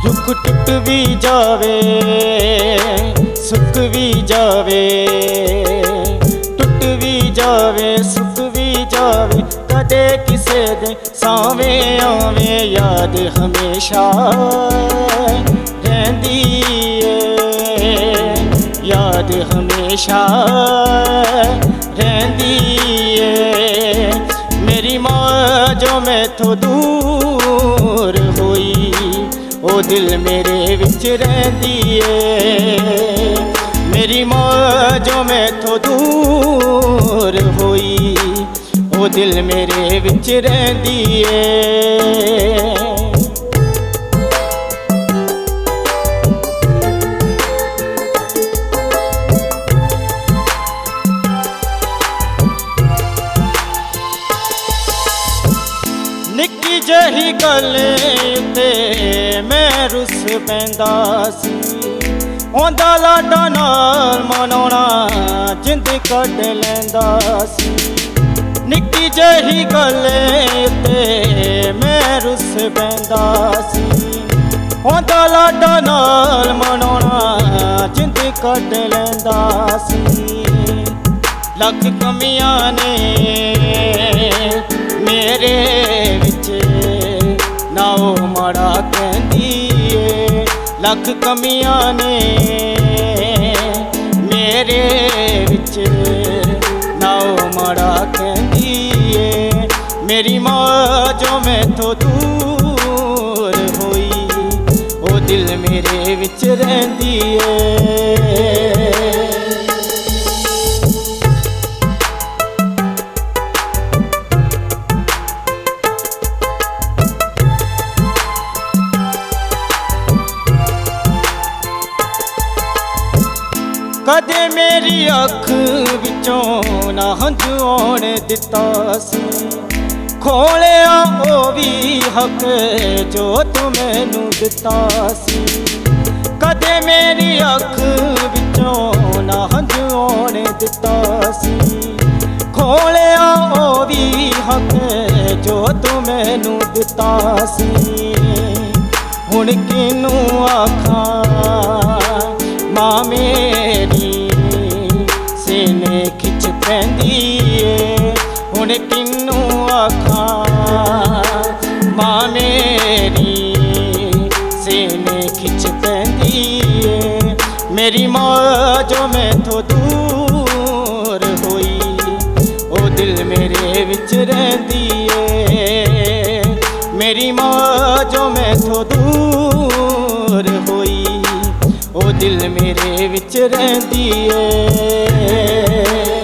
दुख टुट भी जावे सुख भी जावे, टुट भी जावे सुख भी जावे, कदे किसे दे सावे आवे याद हमेशा रहंदी है, याद हमेशा रहंदी है। मेरी माँ जो मैथों दूर होई ओ दिल मेरे विच रहंदी है। मेरी माँ जो मैथों दूर होई ओ दिल मेरे विच रहंदी है। निक्की जही गल ते मैं रुस पैंदा सी, औंदा लाडा नाल मनाउणा जिंद कढ लैंदा सी। निक्की जही गल ते मैं रुस पैंदा सी, औंदा लाडा नाल मनाउणा जिंद कढ लैंदा सी। लख कमियां ने मेरे विच ना ओ माड़ा कहंदी ए, लख कमियां ने मेरे विच ना ओ माड़ा कहंदी ए। मेरी माँ जो मैथों दूर होई ओ दिल मेरे विच रहंदी ए। कदे मेरी अख विचों ना हंझू आउण दिता सी, खोलिया ओ भी हक जो तू मैनू दिता सी। कदे मेरी अख विचों ना हंझू आउण दिता सी, खोलिया ओ भी हक जो तू मैनू दिता सी। हुण किनू आखां मां मेरी सीने खिच पैंदी ए, हुण किनू आखां मां मेरी सीने खिच पैंदी ए। मेरी माँ जो मैथों दूर होई ओ दिल मेरे विच रहंदी ए। मेरी माँ जो मैथों दूर होई ओ दिल मेरे विच रहंदी ए।